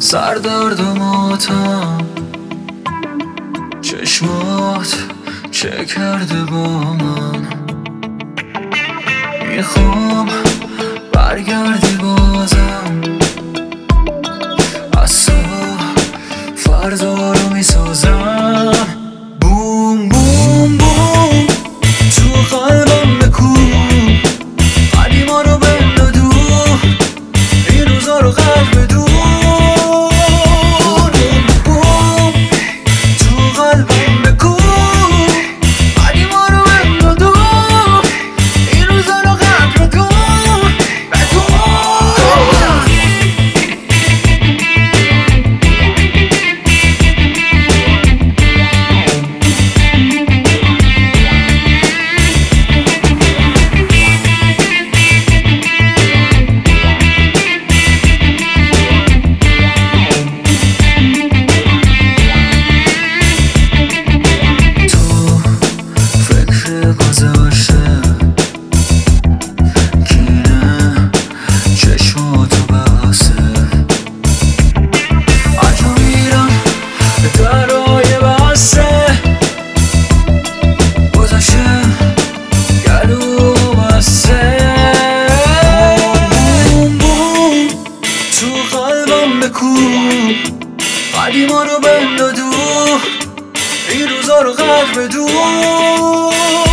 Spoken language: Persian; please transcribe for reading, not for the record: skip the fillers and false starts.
سردرد و ماتم، چشمات چه کرده با من. میخوام برگردی بازم، از تو فردا رو میسازم. بوم بوم بوم تو قلبم بکن، قدیما رو بنداز دور، این روزا رو قلب بدون. بوم تو قلبم بکن، قدیما رو بنداز دور، این روزا رو قلب بدون. قدیما رو بنداز دور، این روزا رو قدر بدون.